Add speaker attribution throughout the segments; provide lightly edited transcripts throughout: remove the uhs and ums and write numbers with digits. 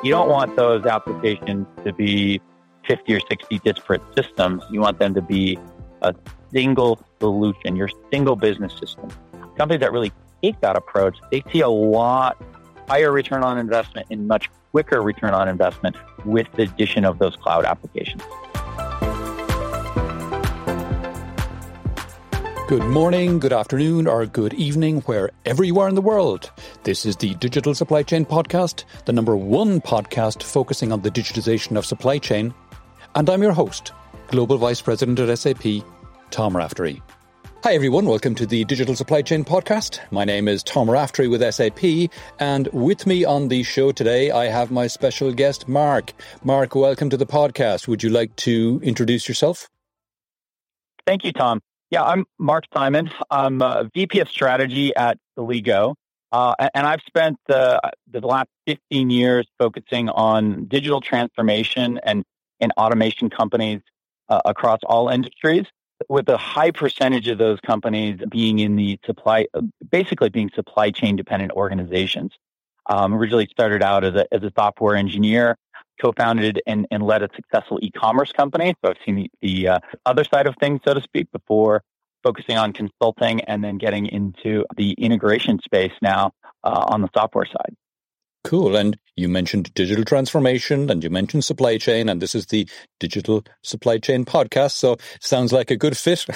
Speaker 1: You don't want those applications to be 50 or 60 disparate systems. You want them to be a single solution, your single business system. Companies that really take that approach, they see a lot higher return on investment and much quicker return on investment with the addition of those cloud applications.
Speaker 2: Good morning, good afternoon, or good evening, wherever you are in the world. This is the Digital Supply Chain Podcast, the number one podcast focusing on the digitization of supply chain. And I'm your host, Global Vice President at SAP, Tom Raftery. Hi everyone, welcome to the Digital Supply Chain Podcast. My name is Tom Raftery with SAP, and with me on the show today, I have my special guest, Mark. Mark, welcome to the podcast. Would you like to introduce yourself?
Speaker 1: Thank you, Tom. Yeah, I'm Mark Simon. I'm VP of Strategy at Alligo, and I've spent the last 15 years focusing on digital transformation and automation companies across all industries, with a high percentage of those companies being in the basically being supply chain dependent organizations. Originally started out as a software engineer, co-founded and led a successful e-commerce company. So I've seen the other side of things, so to speak, before focusing on consulting and then getting into the integration space now on the software side.
Speaker 2: Cool. And you mentioned digital transformation and you mentioned supply chain, and this is the Digital Supply Chain Podcast. So sounds like a good fit.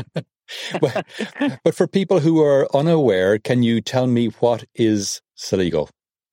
Speaker 2: But for people who are unaware, can you tell me what is Alligo?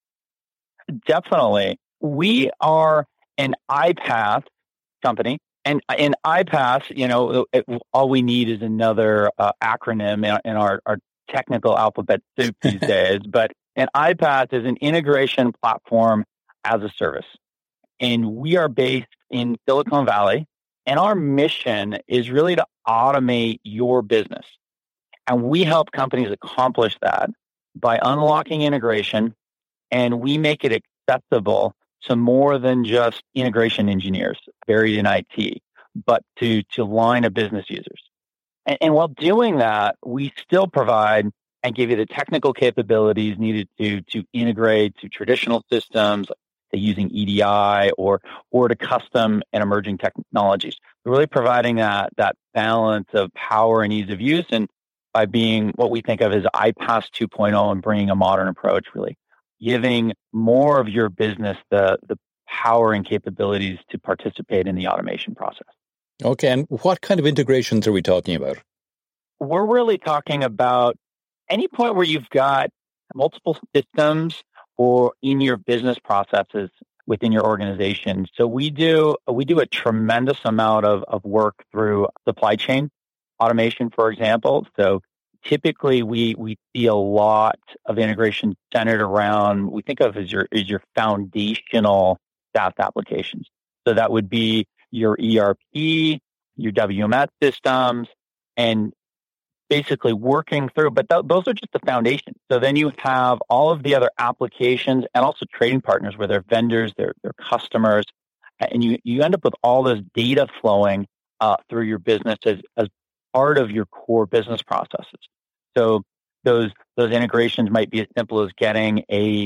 Speaker 1: Definitely. We are an iPaaS company. And in iPaaS, all we need is another acronym in our technical alphabet soup these days. But an iPaaS is an integration platform as a service. And we are based in Silicon Valley. And our mission is really to automate your business. And we help companies accomplish that by unlocking integration. And we make it accessible to more than just integration engineers buried in IT, but to line of business users. And while doing that, we still provide and give you the technical capabilities needed to integrate to traditional systems, like using EDI or to custom and emerging technologies. We're really providing that balance of power and ease of use, and by being what we think of as iPaaS 2.0 and bringing a modern approach, really giving more of your business the power and capabilities to participate in the automation process.
Speaker 2: Okay, and what kind of integrations are we talking about?
Speaker 1: We're really talking about any point where you've got multiple systems or in your business processes within your organization. So we do a tremendous amount of work through supply chain automation, for example. So typically, we see a lot of integration centered around, we think of as your foundational SaaS applications. So that would be your ERP, your WMS systems, and basically working through, but those are just the foundation. So then you have all of the other applications and also trading partners where they're vendors, they're customers, and you end up with all this data flowing through your business as part of your core business processes. So those integrations might be as simple as getting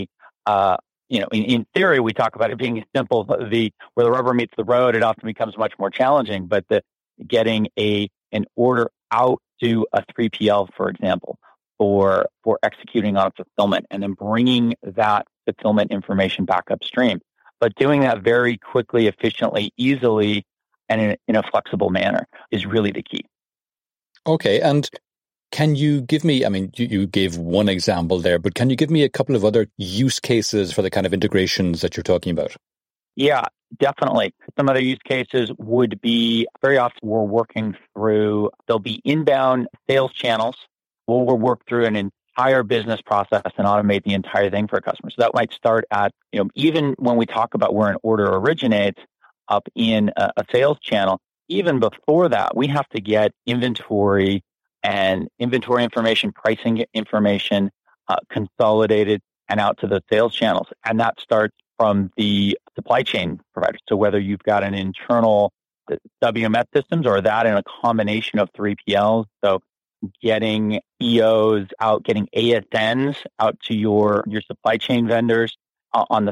Speaker 1: in theory, we talk about it being simple, where the rubber meets the road, it often becomes much more challenging, but getting an order out to a 3PL, for example, for executing on fulfillment and then bringing that fulfillment information back upstream. But doing that very quickly, efficiently, easily, and in a flexible manner is really the key.
Speaker 2: Okay, and can you give me, you gave one example there, but can you give me a couple of other use cases for the kind of integrations that you're talking about?
Speaker 1: Yeah, definitely. Some other use cases would be, very often we're working through, there'll be inbound sales channels. We'll work through an entire business process and automate the entire thing for a customer. So that might start at, even when we talk about where an order originates up in a sales channel, even before that, we have to get inventory and inventory information, pricing information consolidated and out to the sales channels. And that starts from the supply chain provider. So whether you've got an internal WMS systems or that in a combination of 3PLs, so getting EOs out, getting ASNs out to your supply chain vendors, on the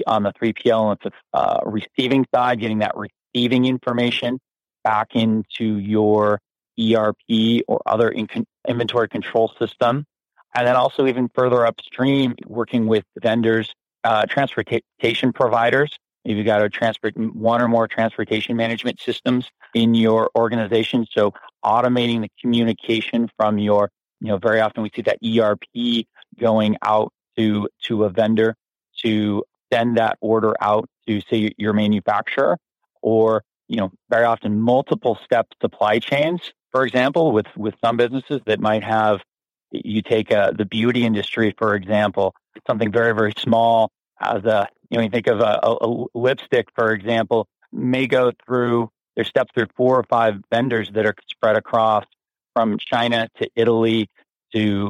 Speaker 1: 3PL and the receiving side, getting that receiving information back into your ERP or other inventory control system. And then also even further upstream, working with vendors, transportation providers. If you've got one or more transportation management systems in your organization. So automating the communication from your, very often we see that ERP going out to a vendor to send that order out to, say, your manufacturer, or, very often multiple step supply chains, for example, with some businesses that might have, you take the beauty industry, for example, something very, very small as you think of a lipstick, for example, may go through, their steps through 4 or 5 vendors that are spread across from China to Italy to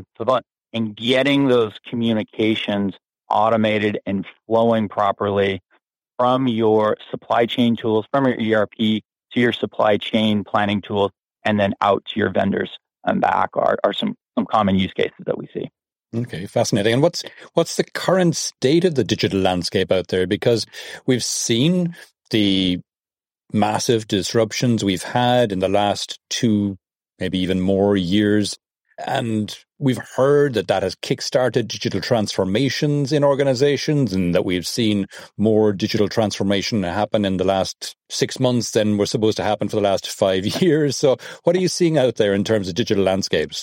Speaker 1: and getting those communications automated and flowing properly from your supply chain tools, from your ERP to your supply chain planning tools, and then out to your vendors and back are some common use cases that we see.
Speaker 2: Okay, fascinating. And what's the current state of the digital landscape out there? Because we've seen the massive disruptions we've had in the last 2, maybe even more years. And we've heard that has kickstarted digital transformations in organizations, and that we've seen more digital transformation happen in the last 6 months than were supposed to happen for the last 5 years. So what are you seeing out there in terms of digital landscapes?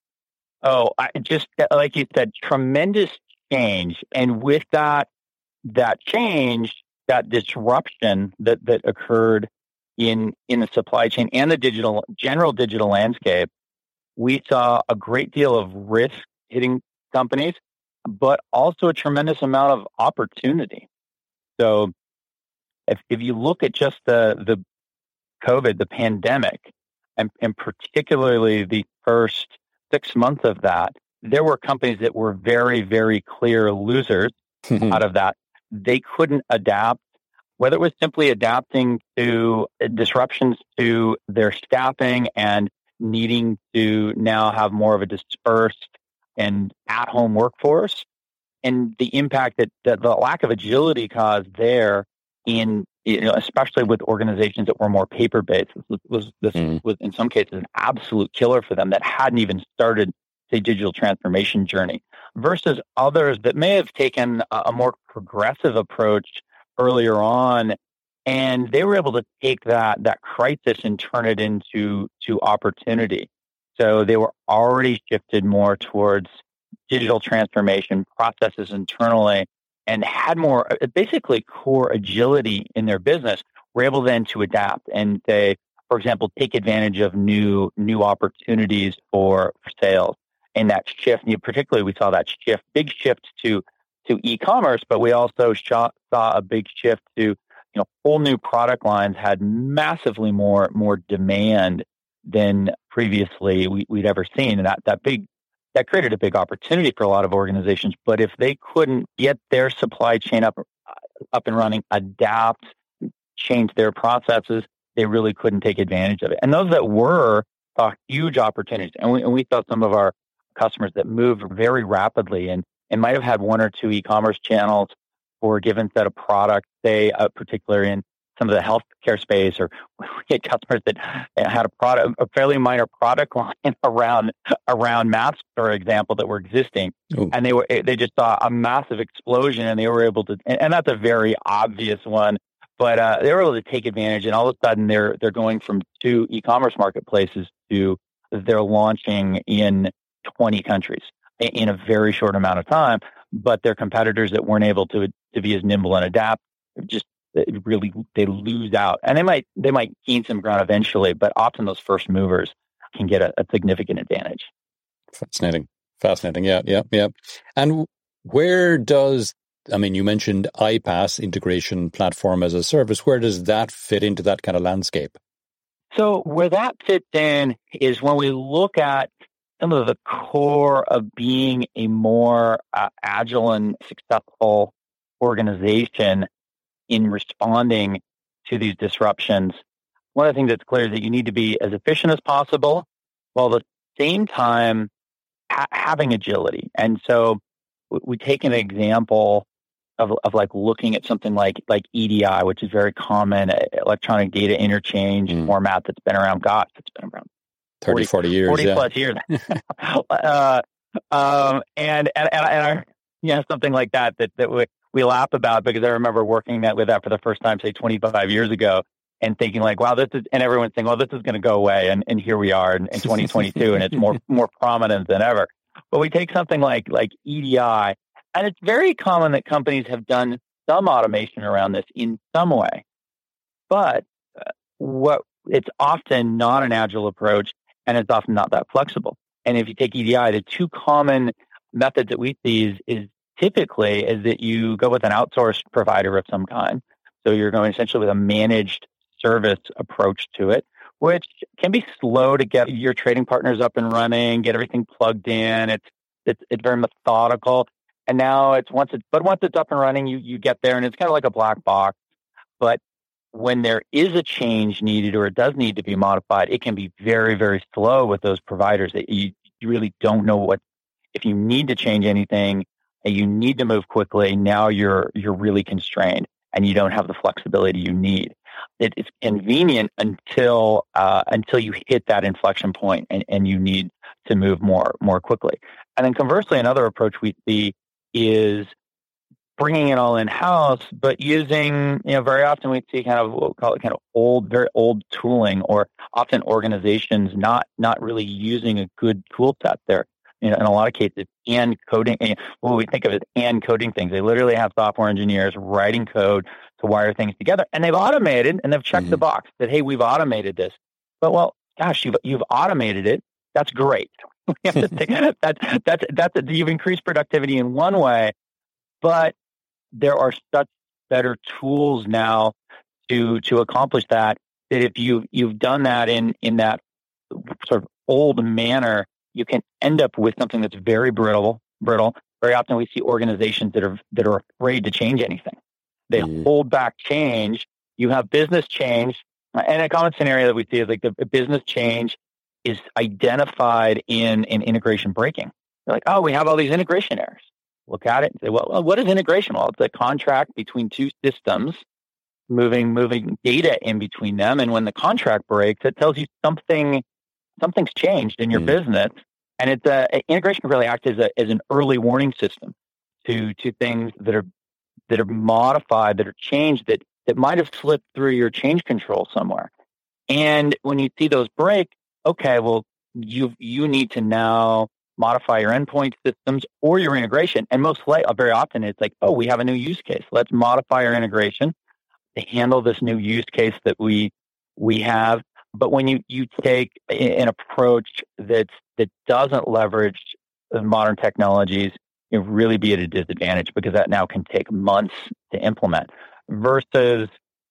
Speaker 1: Oh, just like you said, tremendous change. And with that change, that disruption that occurred in the supply chain and the general digital landscape, we saw a great deal of risk hitting companies, but also a tremendous amount of opportunity. So if you look at just the COVID, the pandemic, and particularly the first 6 months of that, there were companies that were very, very clear losers out of that. They couldn't adapt, whether it was simply adapting to disruptions to their staffing and needing to now have more of a dispersed and at-home workforce, and the impact that the lack of agility caused there in, especially with organizations that were more paper-based. This was in some cases an absolute killer for them that hadn't even started the digital transformation journey, versus others that may have taken a more progressive approach earlier on, and they were able to take that crisis and turn it into opportunity. So they were already shifted more towards digital transformation processes internally, and had more basically core agility in their business. Were able then to adapt and say, for example, take advantage of new opportunities for sales. And that shift, particularly we saw that big shift to e-commerce, but we also saw a big shift to, whole new product lines had massively more demand than previously we'd ever seen. And that created a big opportunity for a lot of organizations. But if they couldn't get their supply chain up and running, adapt, change their processes, they really couldn't take advantage of it. And those that saw huge opportunities. And we saw some of our customers that moved very rapidly and might have had 1 or 2 e-commerce channels for a given set of products, say, particularly in some of the healthcare space, or we had customers that had a fairly minor product line around masks, for example, that were existing. Ooh. And they just saw a massive explosion, and they were able to, and that's a very obvious one, but they were able to take advantage, and all of a sudden they're going from 2 e-commerce marketplaces to they're launching in 20 countries in a very short amount of time. But their competitors that weren't able to be as nimble and adapt, they lose out, and they might gain some ground eventually, but often those first movers can get a significant advantage.
Speaker 2: Fascinating. Yeah. And where you mentioned iPaaS, integration platform as a service, where does that fit into that kind of landscape?
Speaker 1: So where that fits in is when we look at some of the core of being a more agile and successful organization in responding to these disruptions. One of the things that's clear is that you need to be as efficient as possible, while at the same time having agility. And so we take an example of like looking at something like EDI, which is very common, electronic data interchange format that's been around. Gosh, it's been around
Speaker 2: 40 years,
Speaker 1: 40 plus years. And I, something like that we laugh about, because I remember working with that for the first time, say 25 years ago, and thinking like, wow, and everyone's saying, well, this is going to go away. And here we are in 2022, and it's more prominent than ever. But we take something like EDI, and it's very common that companies have done some automation around this in some way, but it's often not an agile approach, and it's often not that flexible. And if you take EDI, the two common methods that we see is typically that you go with an outsourced provider of some kind. So you're going essentially with a managed service approach to it, which can be slow to get your trading partners up and running, get everything plugged in. It's very methodical. And now once it's up and running, you get there, and it's kind of like a black box. But when there is a change needed, or it does need to be modified, it can be very, very slow with those providers. That you really don't know if you need to change anything and you need to move quickly. Now you're really constrained, and you don't have the flexibility you need. It's convenient until you hit that inflection point, and you need to move more quickly. And then conversely, another approach we see is bringing it all in-house, but using, very often we see kind of, we'll call it kind of very old tooling, or often organizations not really using a good tool set there. In a lot of cases, and coding, what we think of as and coding things. They literally have software engineers writing code to wire things together, and they've automated, and they've checked the box that, hey, we've automated this. But, well, gosh, you've automated it. That's great. We have to think that's you've increased productivity in one way, but there are such better tools now to accomplish that if you've done that in that sort of old manner, you can end up with something that's very brittle. Very often we see organizations that are afraid to change anything. They hold back change. You have business change, and a common scenario that we see is like the business change is identified in integration breaking. They're like, oh, we have all these integration errors. Look at it and say, well, what is integration? Well, it's a contract between two systems, moving data in between them. And when the contract breaks, it tells you something's changed in your business. And integration can really act as an early warning system to things that are modified, that are changed, that might have slipped through your change control somewhere. And when you see those break, okay, well, you need to now modify your endpoint systems or your integration. And very often it's like, oh, we have a new use case. Let's modify our integration to handle this new use case that we have. But when you take an approach that doesn't leverage the modern technologies, you really be at a disadvantage, because that now can take months to implement, versus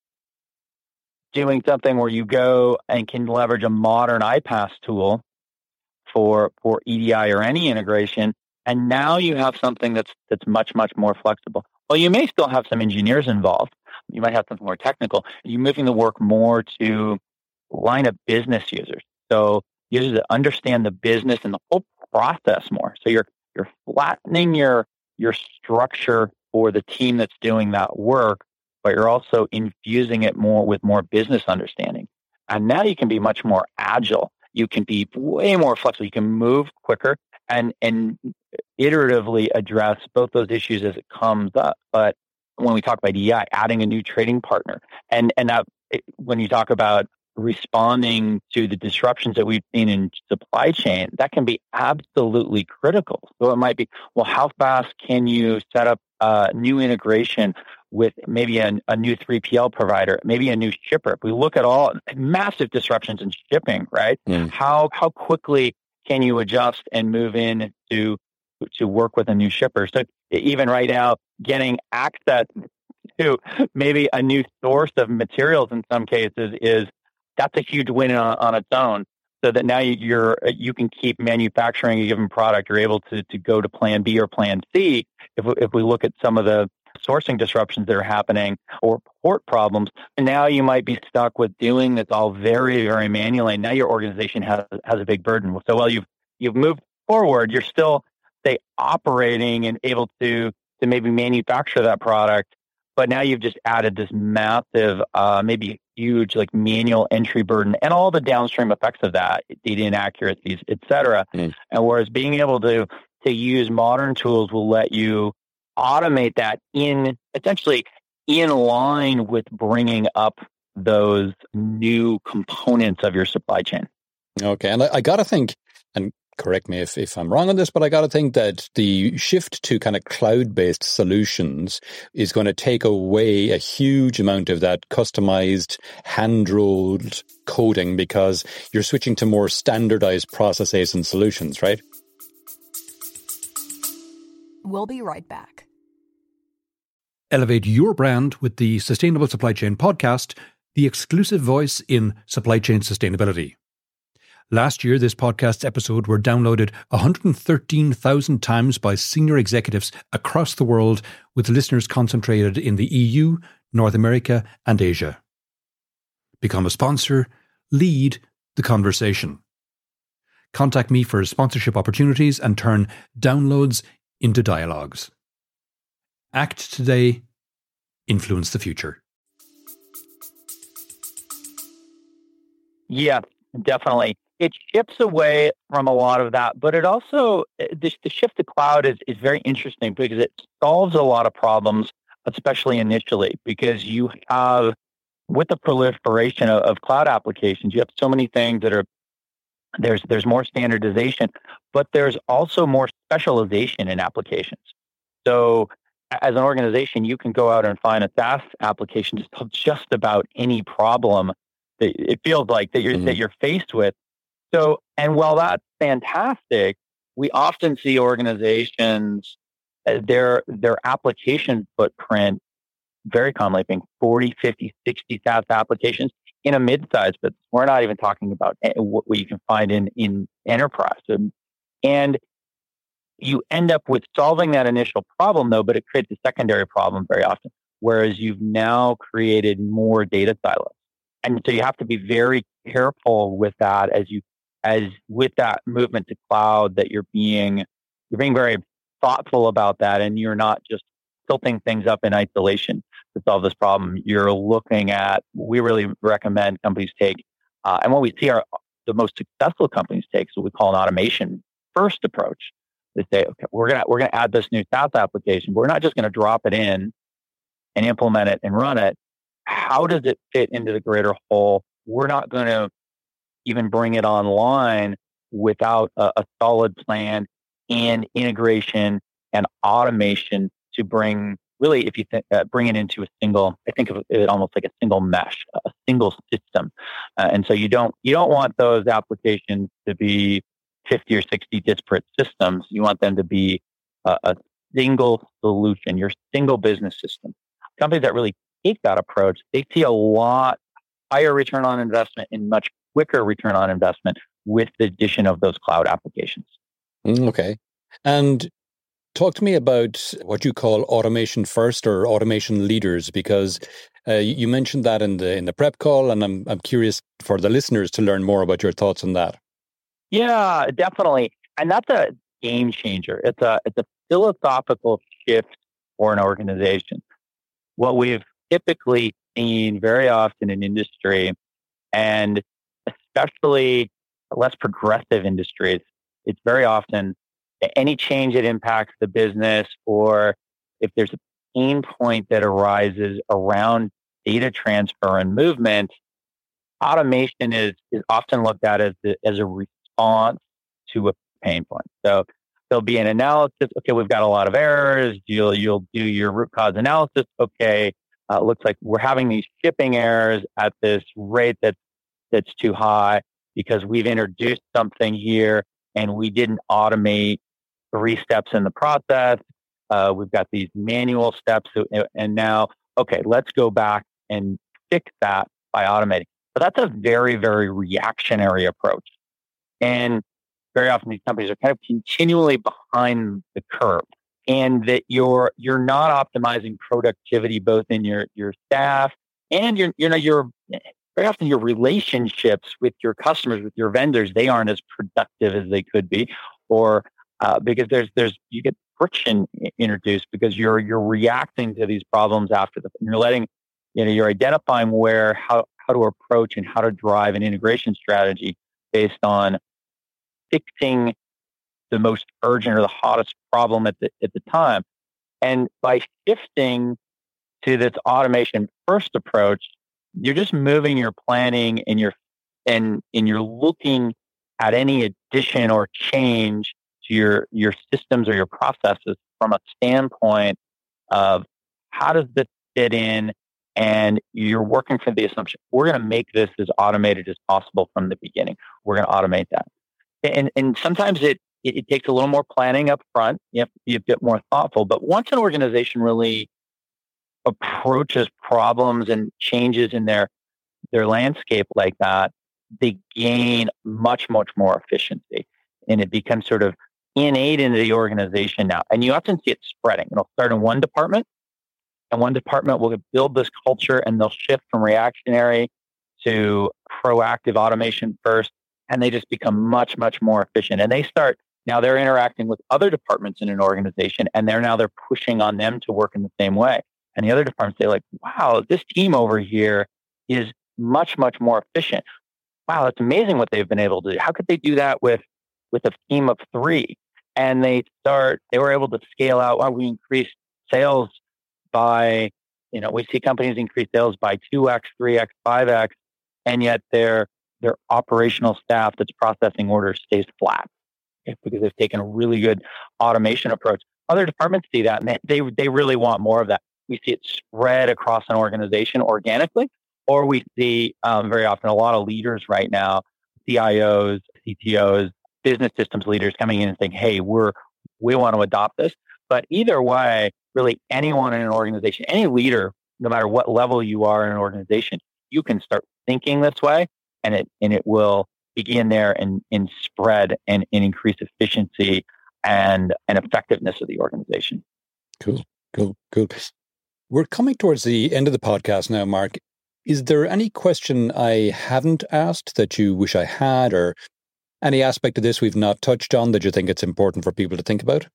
Speaker 1: doing something where you go and can leverage a modern iPaaS tool for EDI or any integration, and now you have something that's much, much more flexible. Well, you may still have some engineers involved. You might have something more technical. You're moving the work more to line of business users. So users that understand the business and the whole process more. So you're flattening your structure for the team that's doing that work, but you're also infusing it with more business understanding. And now you can be much more agile. You can be way more flexible. You can move quicker and iteratively address both those issues as it comes up. But when we talk about EDI, adding a new trading partner, and that, when you talk about responding to the disruptions that we've seen in supply chain, that can be absolutely critical. So it might be, well, how fast can you set up a new integration with maybe a new 3PL provider, maybe a new shipper? If we look at all massive disruptions in shipping, right? How quickly can you adjust and move in to work with a new shipper? So even right now, getting access to maybe a new source of materials in some cases that's a huge win on its own. So that now you can keep manufacturing a given product. You're able to go to plan B or plan C. If we look at some of the sourcing disruptions that are happening, or port problems, and now you might be stuck with doing this all very, very manually. Now your organization has a big burden. So while you've moved forward, you're still operating and able to to maybe manufacture that product, but now you've just added this massive, maybe huge, like manual entry burden and all the downstream effects of that, data inaccuracies, et cetera. And whereas being able to use modern tools will let you automate that essentially in line with bringing up those new components of your supply chain.
Speaker 2: Okay. And I got to think, and correct me if I'm wrong on this, but I got to think that the shift to kind of cloud-based solutions is going to take away a huge amount of that customized, hand-rolled coding because you're switching to more standardized processes and solutions, right?
Speaker 3: We'll be right back.
Speaker 4: Elevate your brand with the Sustainable Supply Chain Podcast, the exclusive voice in supply chain sustainability. Last year, this podcast's episode were downloaded 113,000 times by senior executives across the world, with listeners concentrated in the EU, North America, and Asia. Become a sponsor. Lead the conversation. Contact me for sponsorship opportunities and turn downloads into dialogues. Act today. Influence the future.
Speaker 1: Yeah, definitely. It shifts away from a lot of that, but it also, the shift to cloud is very interesting because it solves a lot of problems, especially initially, because you have, with the proliferation of cloud applications, you have so many things that are, there's more standardization, but there's also more specialization in applications. So as an organization, you can go out and find a SaaS application to solve just about any problem that it feels like that you're faced with. So, and while that's fantastic, we often see organizations, their application footprint very commonly being 40, 50, 60 SaaS applications in a mid-sized business. We're not even talking about what you can find in enterprise. And you end up with solving that initial problem, though, but it creates a secondary problem very often, whereas you've now created more data silos. And so you have to be very careful with that as with that movement to cloud, that you're being very thoughtful about that, and you're not just tilting things up in isolation to solve this problem. You're looking at, we really recommend companies take, and what we see are the most successful companies take, so we call an automation first approach. They say, okay, we're gonna add this new SaaS application, but we're not just gonna drop it in and implement it and run it. How does it fit into the greater whole? We're not going to even bring it online without a solid plan and integration and automation to bring, really, if you bring it into a single, I think of it almost like a single mesh, a single system. And so you don't want those applications to be 50 or 60 disparate systems. You want them to be a single solution, your single business system. Companies that really take that approach, they see a lot higher return on investment and much quicker return on investment with the addition of those cloud applications.
Speaker 2: Okay. And talk to me about what you call automation first or automation leaders, because you mentioned that in the prep call, and I'm curious for the listeners to learn more about your thoughts on that.
Speaker 1: Yeah, definitely. And that's a game changer. It's a philosophical shift for an organization. What we've typically seen very often in industry, and especially less progressive industries, it's very often any change that impacts the business, or if there's a pain point that arises around data transfer and movement, automation is often looked at as a response to a pain point. So there'll be an analysis. Okay, we've got a lot of errors. You'll do your root cause analysis. Okay, looks like we're having these shipping errors at this rate that's too high because we've introduced something here and we didn't automate 3 steps in the process. We've got these manual steps, and now, okay, let's go back and fix that by automating. But that's a very, very reactionary approach. And very often these companies are kind of continually behind the curve, and that you're not optimizing productivity both in your staff and your very often your relationships with your customers, with your vendors. They aren't as productive as they could be, or because you get friction introduced because you're reacting to these problems after you're identifying how to approach and how to drive an integration strategy based on fixing the most urgent or the hottest problem at the time. And by shifting to this automation first approach, you're just moving your planning and you're looking at any addition or change to your systems or your processes from a standpoint of how does this fit in, and you're working from the assumption we're going to make this as automated as possible from the beginning. We're going to automate that, and sometimes it takes a little more planning up front. You have to be a bit more thoughtful. But once an organization really approaches problems and changes in their landscape like that, they gain much, much more efficiency. And it becomes sort of innate into the organization now. And you often see it spreading. It'll start in one department, and one department will build this culture, and they'll shift from reactionary to proactive automation first. And they just become much, much more efficient. And now they're interacting with other departments in an organization, and they're pushing on them to work in the same way. And the other departments say, like, wow, this team over here is much, much more efficient. Wow, it's amazing what they've been able to do. How could they do that with a team of 3? And they were able to scale out. Well, we increased sales by, we see companies increase sales by 2x, 3x, 5x, and yet their operational staff that's processing orders stays flat because they've taken a really good automation approach. Other departments see that, and they really want more of that. We see it spread across an organization organically, or we see very often a lot of leaders right now, CIOs, CTOs, business systems leaders coming in and saying, hey, we want to adopt this. But either way, really anyone in an organization, any leader, no matter what level you are in an organization, you can start thinking this way, and it will begin there and spread and increase efficiency and effectiveness of the organization.
Speaker 2: Cool. We're coming towards the end of the podcast now, Mark. Is there any question I haven't asked that you wish I had, or any aspect of this we've not touched on that you think it's important for people to think about?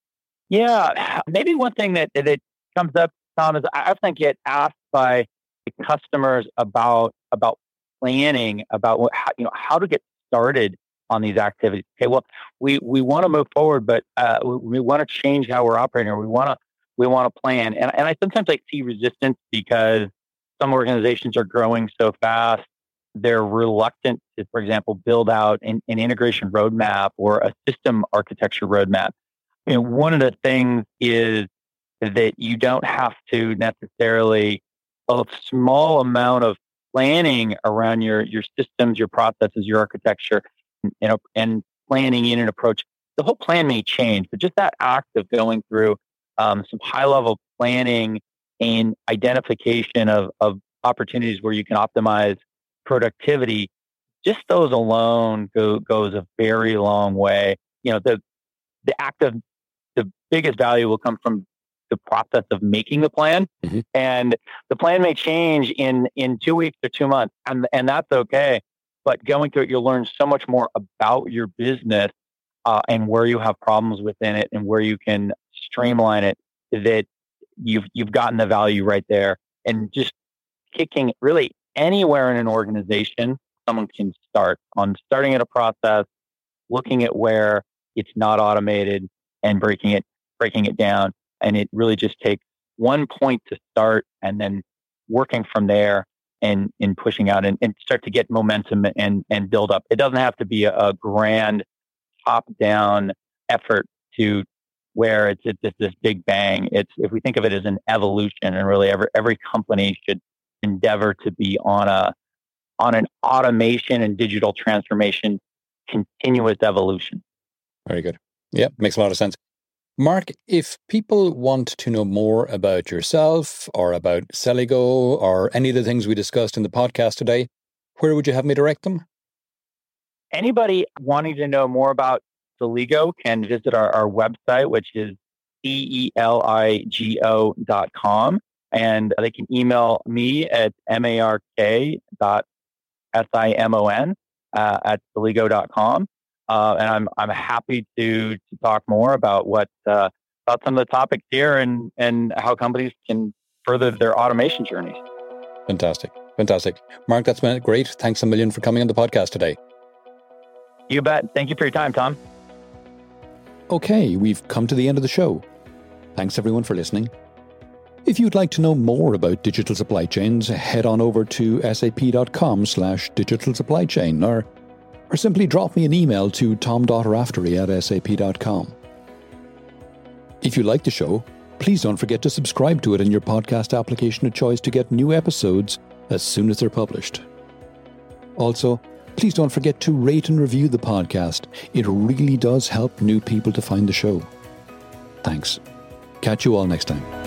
Speaker 1: Yeah, maybe one thing that comes up, Tom, is I often get asked by customers about planning, about how to get started on these activities. Okay, well, we want to move forward, but we want to change how we're operating, or we want to plan. And I sometimes see resistance because some organizations are growing so fast, they're reluctant to, for example, build out an integration roadmap or a system architecture roadmap. One of the things is that you don't have to necessarily a small amount of planning around your systems, your processes, your architecture, and planning in an approach. The whole plan may change, but just that act of going through some high-level planning and identification of opportunities where you can optimize productivity, just those alone goes a very long way. The act of the biggest value will come from the process of making the plan, and the plan may change in 2 weeks or 2 months, and that's okay. But going through it, you'll learn so much more about your business and where you have problems within it and where you can streamline it, that you've gotten the value right there. And just kicking really anywhere in an organization, someone can starting at a process, looking at where it's not automated and breaking it down. And it really just takes one point to start, and then working from there and pushing out and start to get momentum and build up. It doesn't have to be a grand top-down effort to where it's this big bang. If we think of it as an evolution, and really every company should endeavor to be on an automation and digital transformation continuous evolution.
Speaker 2: Very good. Yeah, makes a lot of sense. Mark, if people want to know more about yourself or about Celigo or any of the things we discussed in the podcast today, where would you have me direct them?
Speaker 1: Anybody wanting to know more about Celigo can visit our website, which is celigo.com. And they can email me at mark.simon at celigo.com. and I'm happy to talk more about about some of the topics here and how companies can further their automation journeys.
Speaker 2: Fantastic. Mark, that's been great. Thanks a million for coming on the podcast today.
Speaker 1: You bet. Thank you for your time, Tom.
Speaker 2: Okay, we've come to the end of the show. Thanks everyone for listening. If you'd like to know more about digital supply chains, head on over to sap.com/digital supply chain or simply drop me an email to tom.raftery@sap.com. If you like the show, please don't forget to subscribe to it in your podcast application of choice to get new episodes as soon as they're published. Also, please don't forget to rate and review the podcast. It really does help new people to find the show. Thanks. Catch you all next time.